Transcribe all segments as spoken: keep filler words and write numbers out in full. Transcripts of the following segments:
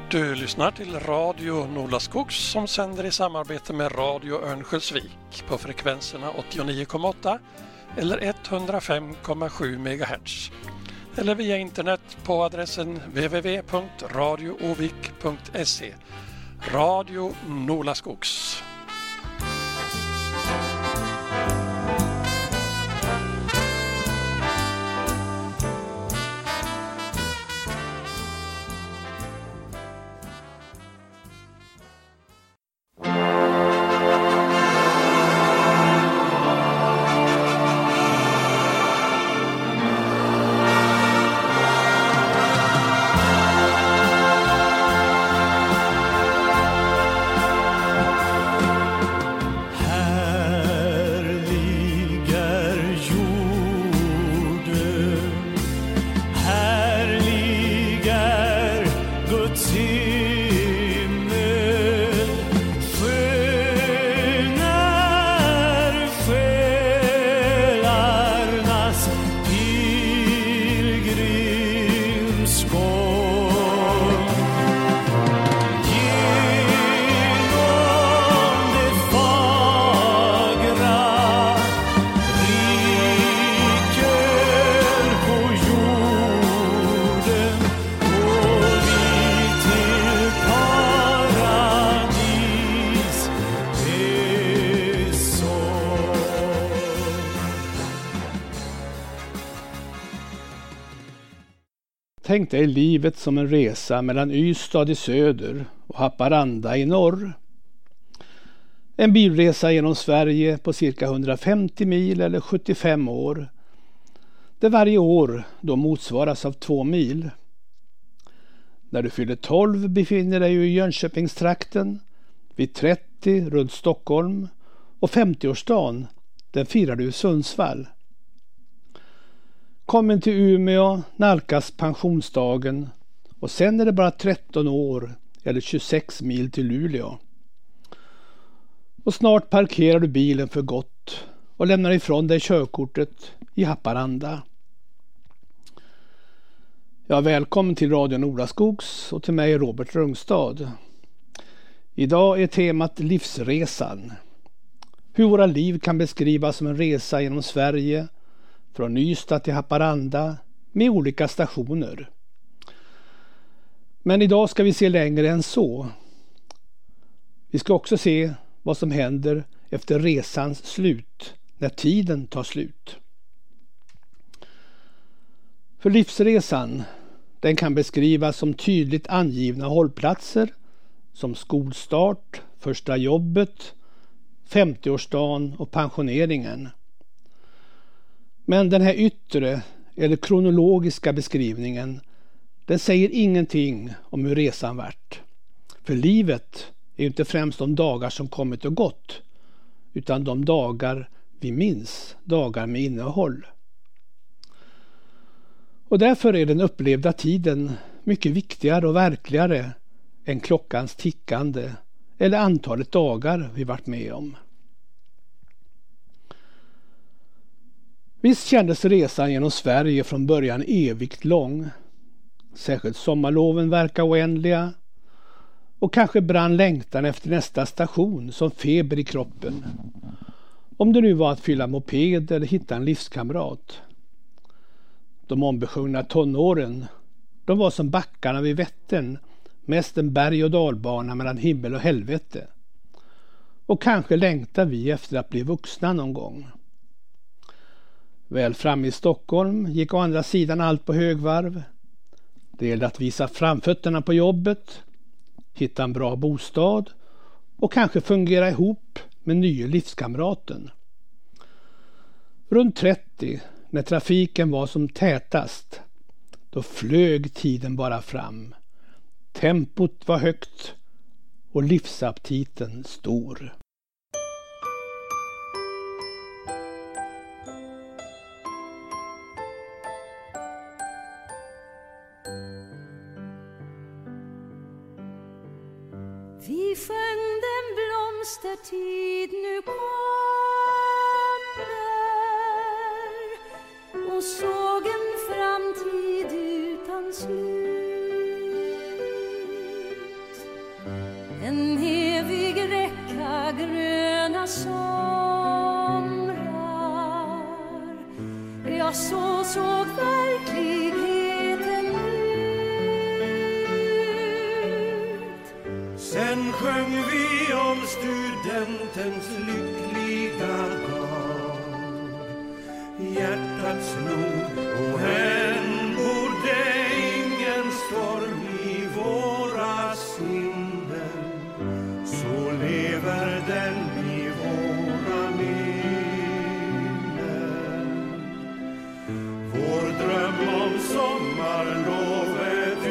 Du lyssnar till Radio Nolaskogs som sänder i samarbete med Radio Örnsköldsvik på frekvenserna åttionio komma åtta eller etthundrafem komma sju megahertz. Eller via internet på adressen w w w punkt radio ovik punkt se. Radio Nolaskogs. Tänk dig livet som en resa mellan Ystad i söder och Haparanda i norr. En bilresa genom Sverige på cirka hundrafemtio mil eller sjuttiofem år. Det varje år då motsvaras av två mil. När du fyller tolv befinner dig i Jönköpingstrakten, vid trettio runt Stockholm och femtioårsdagen, den firar du i Sundsvall. Kommer till Umeå nalkas pensionsdagen och sen är det bara tretton år eller tjugosex mil till Luleå. Och snart parkerar du bilen för gott och lämnar ifrån dig körkortet i Haparanda. Ja, välkommen till Radio Nolaskogs och till mig Robert Rungstad. Idag är temat livsresan. Hur våra liv kan beskrivas som en resa genom Sverige, från Ystad till Haparanda med olika stationer. Men idag ska vi se längre än så. Vi ska också se vad som händer efter resans slut, när tiden tar slut. För livsresan, den kan beskrivas som tydligt angivna hållplatser som skolstart, första jobbet, femtioårsdagen och pensioneringen. Men den här yttre eller kronologiska beskrivningen, den säger ingenting om hur resan varit. För livet är ju inte främst de dagar som kommit och gått, utan de dagar vi minns, dagar med innehåll. Och därför är den upplevda tiden mycket viktigare och verkligare än klockans tickande eller antalet dagar vi varit med om. Visst kändes resan genom Sverige från början evigt lång. Särskilt sommarloven verkar oändliga. Och kanske brann längtan efter nästa station som feber i kroppen. Om det nu var att fylla moped eller hitta en livskamrat. De ombesjungna tonåren, de var som backarna vid Vättern, mest en berg- och dalbana mellan himmel och helvete. Och kanske längtar vi efter att bli vuxna någon gång. Väl fram i Stockholm gick å andra sidan allt på högvarv. Det gällde att visa framfötterna på jobbet, hitta en bra bostad och kanske fungera ihop med nya livskamraten. Runt trettio, när trafiken var som tätast, då flög tiden bara fram. Tempot var högt och livsaptiten stor. Vi sjöng den blomstertid nu kommer och såg en framtid utan slut. många somrar. Ja, så såg verkligheten ut. Sen sjöng vi om studentens lyckliga dag. Hjärtat slog och än borde ingen storm i våra sinnen. Så lever den i våra minnen. Vår dröm om sommarlovet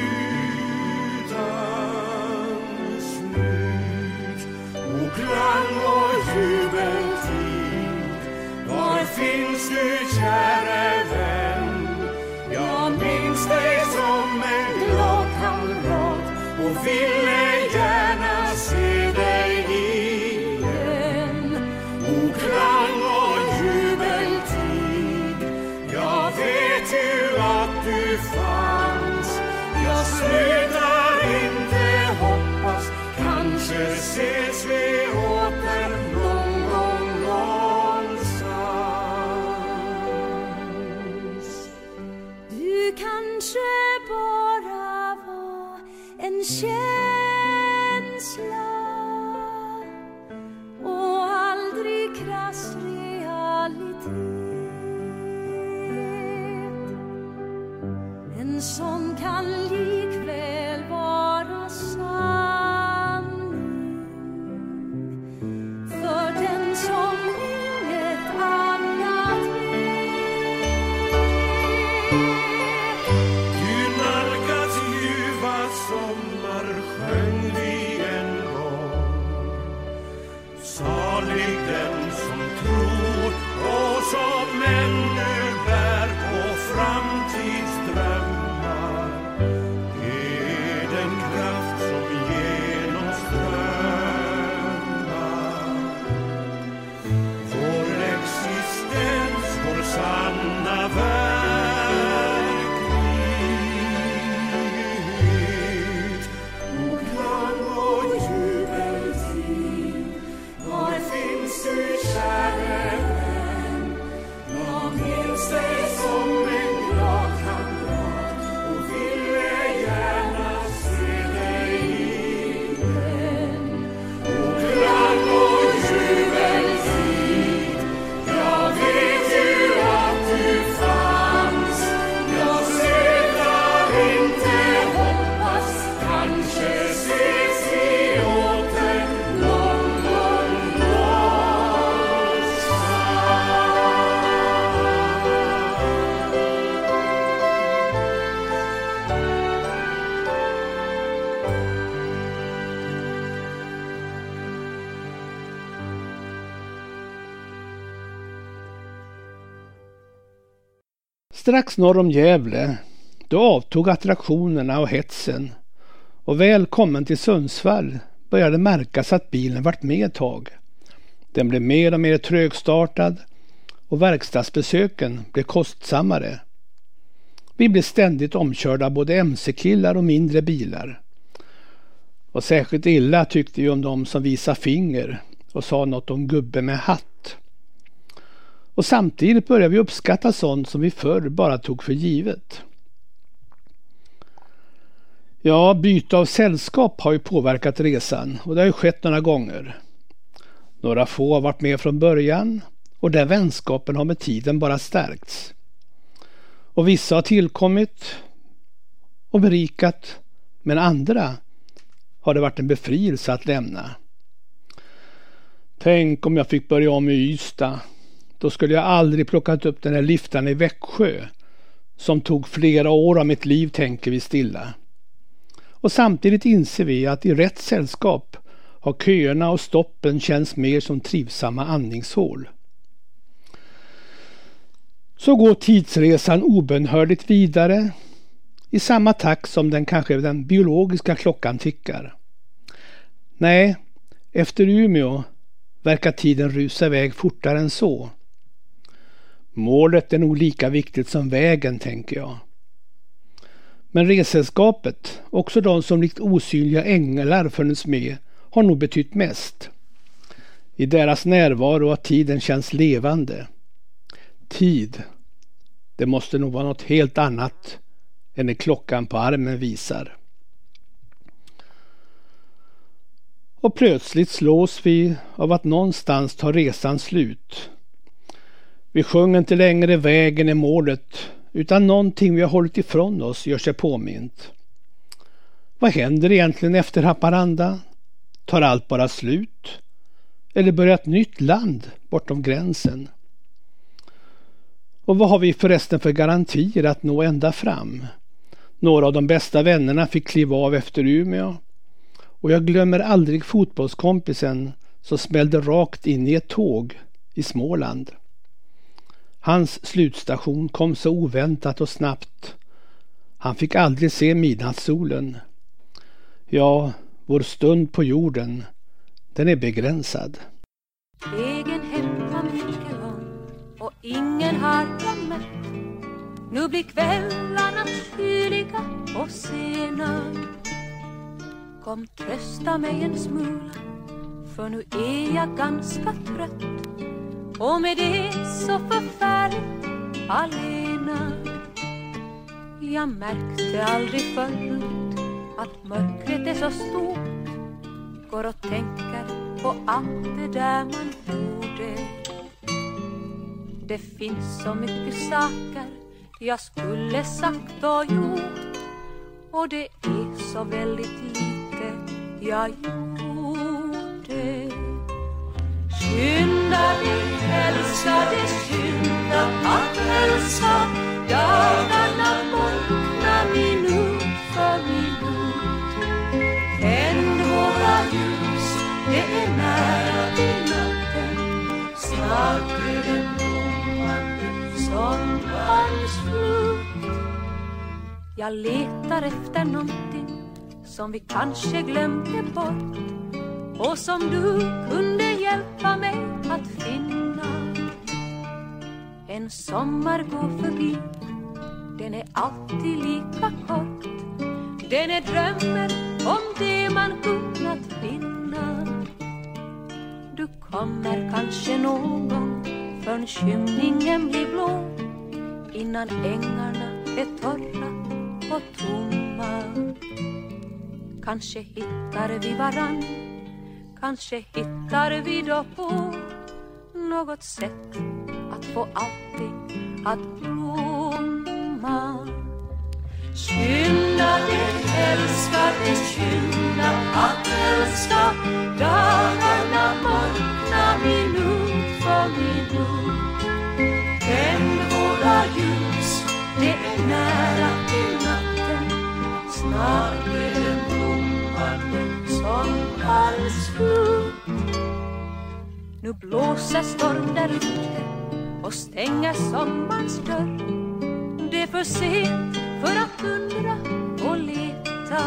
utan slut. Och klang och jubeltid. Var finns du, käre vän? Jag minns dig som en glad kamrat och ville gärna se dig igen. Och klang och jubeltid. Jag vet ju att du fanns. Jag slutar inte hoppas. Kanske ses vi åter någon gång någonstans. Du kanske bara var en känsla och aldrig krass realitet. En sån kan likväl vara sanning för den som inget annat vet. Du nalkas ljuva sommar, sjöng vi en gång. Salig den som tror och som ännu bär på framtidsdrömmar. Det är den kraft som genomströmmar vår existens, vår sanna verklighet. Och klang och jubeltid. Var finns du, käre vän? Jag minns dig som en glad kamrat och ville gärna se dig igen. Och klang och jubeltid. Jag vet ju att du fanns. Jag slutar inte hoppas. Kanske ses vi åter någon gång någonstans. Strax norr om Gävle, då avtog attraktionerna och hetsen, och välkommen till Sundsvall började märkas att bilen vart med ett tag. Den blev mer och mer trögstartad och verkstadsbesöken blev kostsammare. Vi blev ständigt omkörda av både M C-killar och mindre bilar. Och särskilt illa tyckte vi om de som visade finger och sa något om gubbe med hatt. Och samtidigt började vi uppskatta sånt som vi förr bara tog för givet. Ja, byte av sällskap har ju påverkat resan och det har ju skett några gånger. Några få har varit med från början och den vänskapen har med tiden bara stärkts. Och vissa har tillkommit och berikat, men andra har det varit en befrielse att lämna. Tänk om jag fick börja om i Ystad. Då skulle jag aldrig plockat upp den här liften i Växjö som tog flera år av mitt liv, tänker vi stilla. Och samtidigt inser vi att i rätt sällskap har köerna och stoppen känns mer som trivsamma andningshål. Så går tidsresan obönhörligt vidare i samma takt som den kanske den biologiska klockan tickar. Nej, efter Umeå verkar tiden rusa iväg fortare än så. Målet är nog lika viktigt som vägen, tänker jag. Men resällskapet, också de som likt osynliga änglar funnits med, har nog betytt mest. I deras närvaro att tiden känns levande. Tid, det måste nog vara något helt annat än när klockan på armen visar. Och plötsligt slås vi av att någonstans tar resan slut. Vi sjunger inte längre vägen är målet, utan någonting vi har hållit ifrån oss gör sig påmint. Vad händer egentligen efter Haparanda? Tar allt bara slut? Eller börjar ett nytt land bortom gränsen? Och vad har vi förresten för garantier att nå ända fram? Några av de bästa vännerna fick kliva av efter Umeå. Och jag glömmer aldrig fotbollskompisen som smällde rakt in i ett tåg i Småland. Hans slutstation kom så oväntat och snabbt. Han fick aldrig se midnattssolen. Ja, vår stund på jorden, den är begränsad. Egen hem var mycket lång och ingen har jag mött. Nu blir kvällarna kyliga och sena. Kom trösta mig en smula, för nu är jag ganska trött. Och med det så förfärligt alena. Jag märkte aldrig förut att mörkret är så stort. Går och tänker på allt det där man gjorde. Det finns så mycket saker jag skulle sagt och gjort. Och det är så väldigt lite jag gjorde. Skynda dig, älskade, skynda att älska. Dagarna borta minut för minut. Tänd våra ljus, det är nära till natten. Snart är den blommande som hans flut. Jag letar efter någonting som vi kanske glömde bort. Och som du kunde hjälpa mig att finna. En sommar går förbi, den är alltid lika kort. Den är drömmen om det man kunnat finna. Du kommer kanske någon gång förrän skymningen blir blå. Innan ängarna är torra och tomma. Kanske hittar vi varann. Kanske hittar vi då på något sätt att få allting att blomma. Skynda dig, älskade, skynda att älska. Dagarna morgna minut för minut. Tänd våra ljus, det är nära till natten. Snart är den blommande som alls slut. Nu blåser storm där ute och stänger sommarens dörr. Det är för sent för att undra och leta.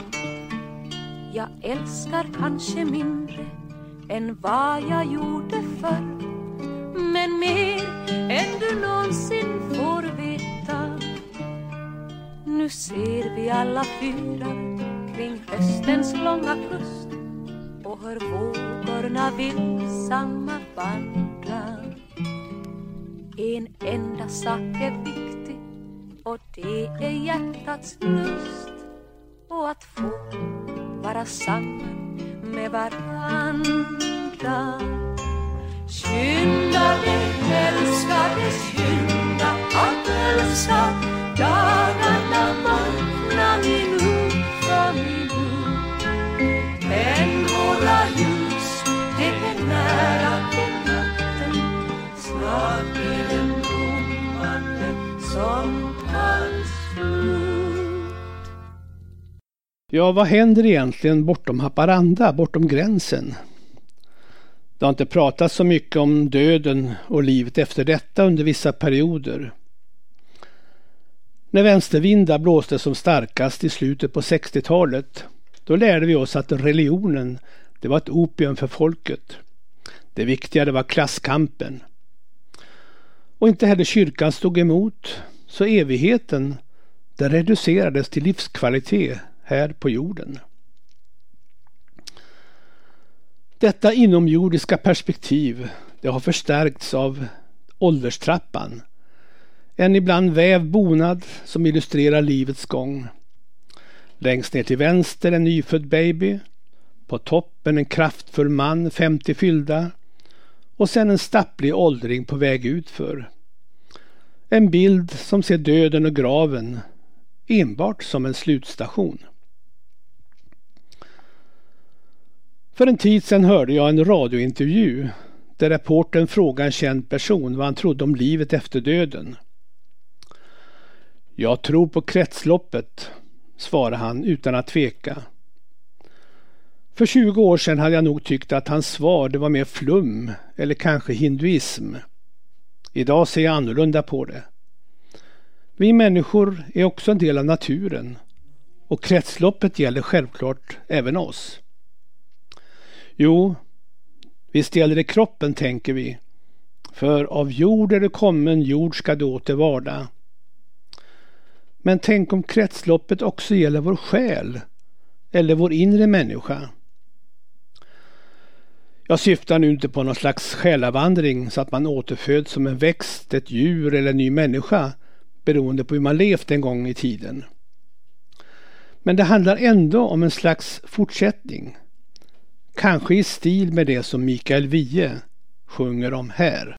Jag älskar kanske mindre än vad jag gjorde förr. Men mer än du någonsin får veta. Nu ser vi alla fyra kring höstens långa kust. Och hör vågorna villsamma vandra. En enda sak är viktig, och det är hjärtats lust. Och att få vara samman med varandra. Skynda dig, älskade, skynda att älska. Dagarna morgna minut för minut. Men våra ljus, det är nära till natten. Snart är den blommande som hans slut. Ja, vad händer egentligen bortom Haparanda, bortom gränsen? Det har inte pratats så mycket om döden och livet efter detta under vissa perioder. När vänstervindar blåste som starkast i slutet på sextiotalet, då lärde vi oss att religionen, det var ett opium för folket. Det viktiga, det var klasskampen. Och inte heller kyrkan stod emot, så evigheten, det reducerades till livskvalitet här på jorden. Detta inomjordiska perspektiv, det har förstärkts av ålderstrappan. En ibland väv bonad som illustrerar livets gång. Längst ner till vänster en nyfödd baby. På toppen en kraftfull man, femtio fyllda. Och sen en stapplig åldring på väg utför. En bild som ser döden och graven enbart som en slutstation. För en tid sedan hörde jag en radiointervju där reportern frågade en känd person vad han trodde om livet efter döden. Jag tror på kretsloppet, svarade han utan att tveka. För tjugo år sedan hade jag nog tyckt att hans svar det var mer flum eller kanske hinduism. Idag ser jag annorlunda på det. Vi människor är också en del av naturen och kretsloppet gäller självklart även oss. Jo, visst gäller det kroppen, tänker vi. För av jord är det kommen, jord ska det åter varda. Men tänk om kretsloppet också gäller vår själ eller vår inre människa. Jag syftar nu inte på någon slags själavandring så att man återföds som en växt, ett djur eller en ny människa beroende på hur man levt en gång i tiden. Men det handlar ändå om en slags fortsättning. Kanske i stil med det som Mikael Wiehe sjunger om här.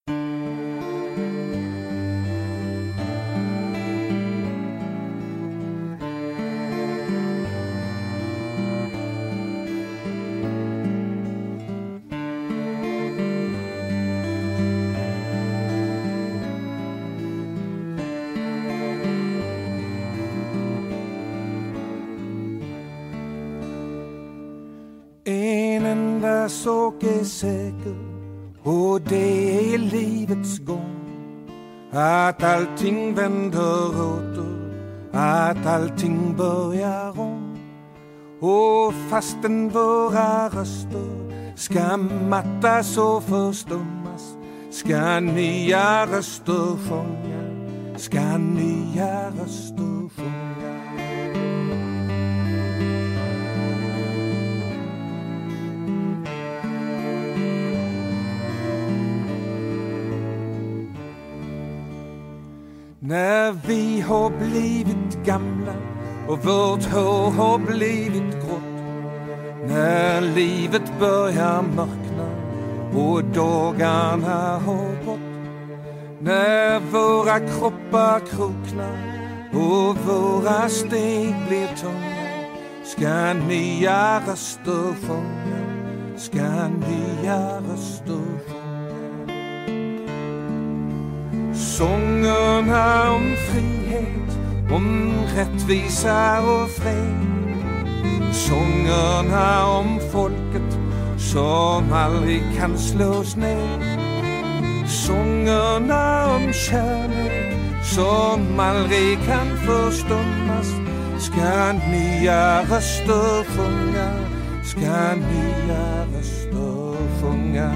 Sak är säker och det är livets gång. Att allting vänder åter, att allting börjar om. Och fastän våra röster ska mattas och förstummas, ska nya röster sjunga, ska nya röster sjunga. När vi har blivit gamla och vårt hår har blivit grått, när livet börjar mörkna och dagarna har gått, när våra kroppar kroknar och våra steg blir tunga, ska nya röster sjunga, ska nya röster sjunga. Sångerna om frihet, om rättvisa och fred. Sångerna om folket som aldrig kan slås ner. Sångerna om kärlek som aldrig kan förstummas, ska nya röster sjunga, ska nya röster sjunga.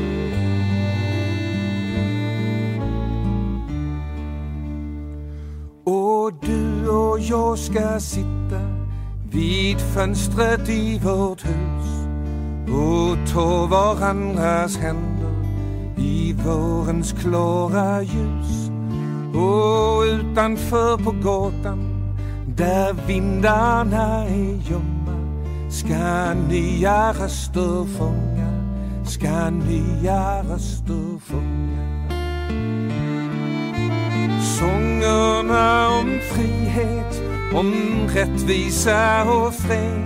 Och du och jag ska sitta vid fönstret i vårt hus och ta varandras händer i vårens klara ljus. Och utanför på gatan där vindarna är ljumma, ska nya röster sjunga, ska nya röster sjunga. Sångerna om frihet, om rättvisa och fred.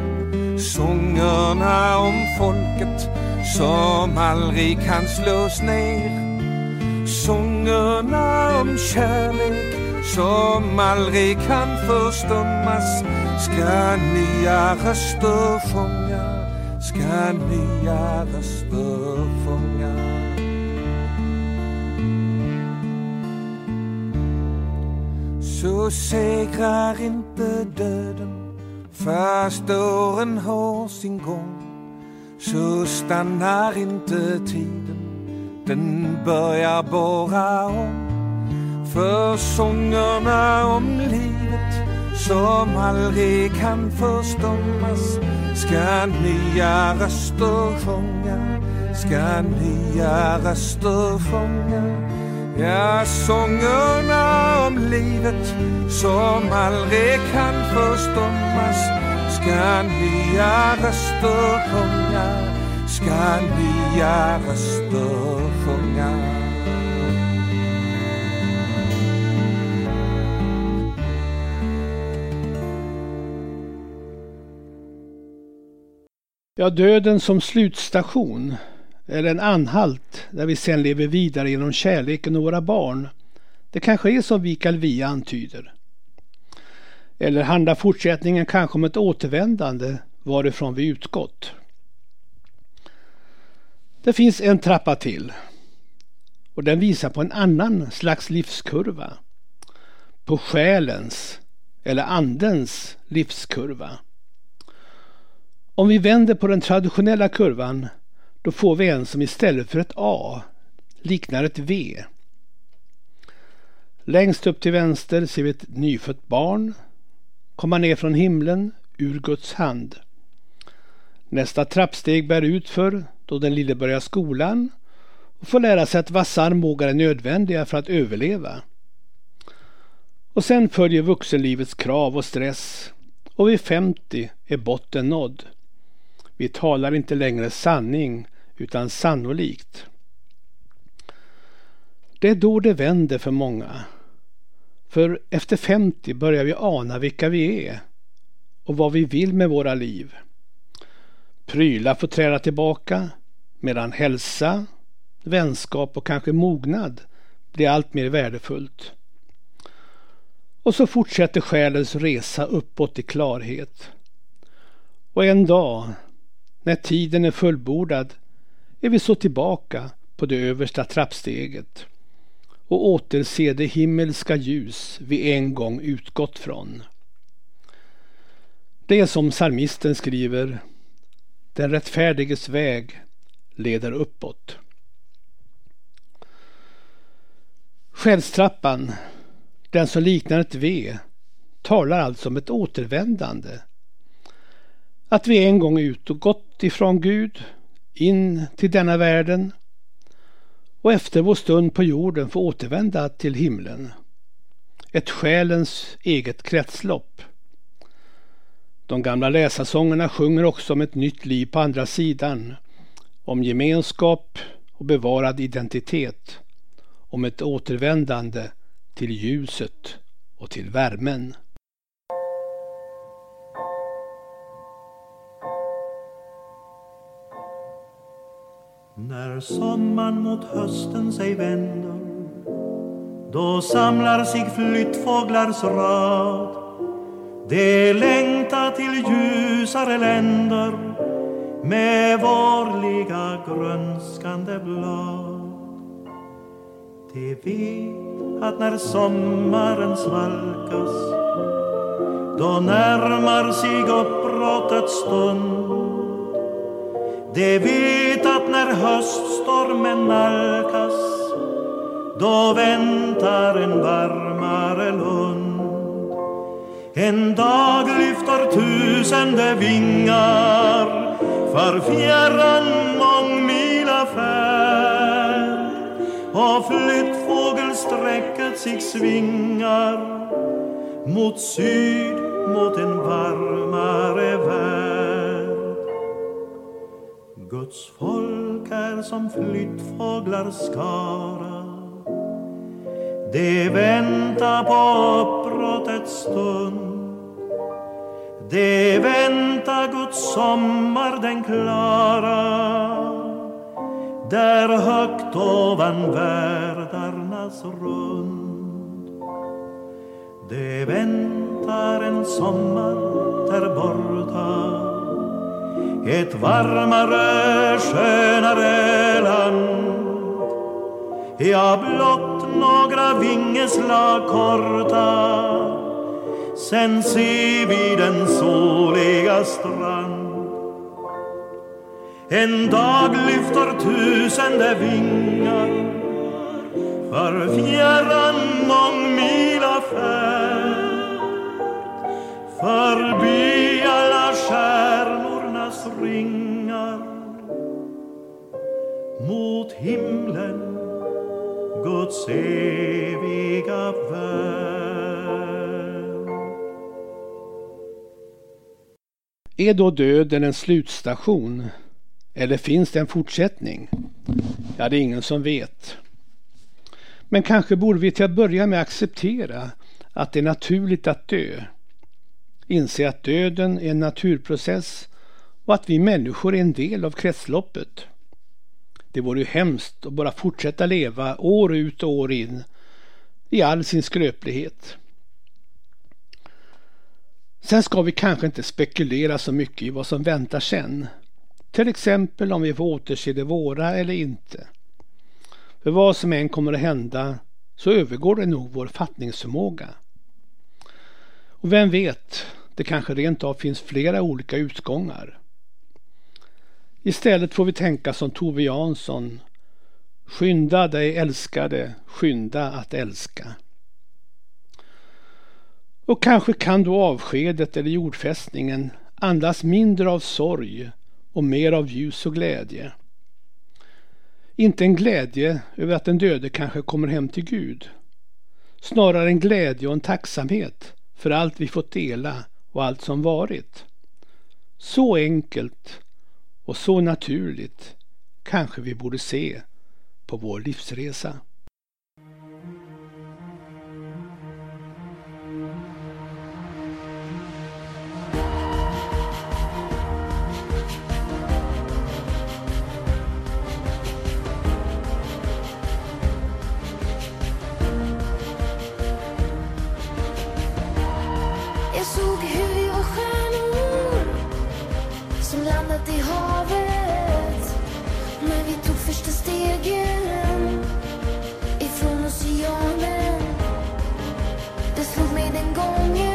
Sångerna om folket som aldrig kan slås ner. Sångerna om kärlek som aldrig kan förstummas, ska nya röster sjunga, ska nya röster sjunga. Så segrar inte döden fast åren har sin gång. Så stannar inte tiden, den börjar bara om. För sångerna om livet som aldrig kan förstummas, ska nya röster sjunga, ska nya röster sjunga. Ja, sångerna om livet som aldrig kan förstummas, ska nya röster sjunga, ska nya röster sjunga. Ja, döden som slutstation, eller en anhalt där vi sen lever vidare genom kärleken och våra barn. Det kanske är som Mikael Wiehe antyder. Eller handlar fortsättningen kanske om ett återvändande varifrån vi utgått. Det finns en trappa till. Och den visar på en annan slags livskurva. På själens eller andens livskurva. Om vi vänder på den traditionella kurvan, då får vi en som istället för ett A liknar ett V. Längst upp till vänster ser vi ett nyfött barn komma ner från himlen ur Guds hand. Nästa trappsteg bär ut för då den lille börjar skolan och får lära sig att vassa armbågar är nödvändiga för att överleva. Och sen följer vuxenlivets krav och stress, och vid femtio är botten nådd. Vi talar inte längre sanning utan sannolikt. Det är då det vänder för många. För efter femtio börjar vi ana vilka vi är och vad vi vill med våra liv. Prylar får träda tillbaka medan hälsa, vänskap och kanske mognad blir allt mer värdefullt. Och så fortsätter själens resa uppåt i klarhet. Och en dag, när tiden är fullbordad, är vi så tillbaka på det översta trappsteget och återser det himmelska ljus vi en gång utgått från. Det är som psalmisten skriver: den rättfärdiges väg leder uppåt. Själstrappan, den som liknar ett V, talar alltså om ett återvändande. Att vi en gång ut och gått ifrån Gud in till denna världen och efter vår stund på jorden får återvända till himlen. Ett själens eget kretslopp. De gamla läsarsångerna sjunger också om ett nytt liv på andra sidan, om gemenskap och bevarad identitet, om ett återvändande till ljuset och till värmen. När sommaren mot hösten sig vänder, då samlar sig flyttfåglars rad. De längtar till ljusare länder med vårliga grönskande blad. De vet att när sommaren svalkas, då närmar sig uppbrottets stund. De vet att när höststormen nalkas, då väntar en varmare lund. En dag lyfter tusende vingar för fjärran mångmila färd, och flyttfågelsträcket sig svingar mot syd, mot en varmare värld. Guds folk är som flyttfåglar skara, de väntar på uppbrottets stund. De väntar Guds sommar den klara, där högt ovan världarnas rund. De väntar en sommar där borta, ett varmare, skönare land. Ja, blott några vingeslag korta, sen ser vi den soliga strand. En dag lyfter tusende vingar för fjärran mångmila färd, förbi alla stjärnorna springar mot himlen, Guds eviga värld. Är då döden en slutstation? Eller finns det en fortsättning? Ja, det är ingen som vet. Men kanske borde vi till att börja med acceptera att det är naturligt att dö. Inse att döden är en naturprocess och att vi människor är en del av kretsloppet. Det vore ju hemskt att bara fortsätta leva år ut och år in i all sin skröplighet. Sen ska vi kanske inte spekulera så mycket i vad som väntar sen. Till exempel om vi får återse det våra eller inte. För vad som än kommer att hända så övergår det nog vår fattningsförmåga. Och vem vet, det kanske rent av finns flera olika utgångar. Istället får vi tänka som Tove Jansson: skynda dig älskade, skynda att älska. Och kanske kan då avskedet eller jordfästningen andas mindre av sorg och mer av ljus och glädje. Inte en glädje över att den döde kanske kommer hem till Gud. Snarare en glädje och en tacksamhet för allt vi fått dela och allt som varit. Så enkelt och så naturligt kanske vi borde se på vår livsresa. Jag såg hur vi var stjärnor som landat i havet när vi tog första stegen ifrån oceanen. Det slog mig den gången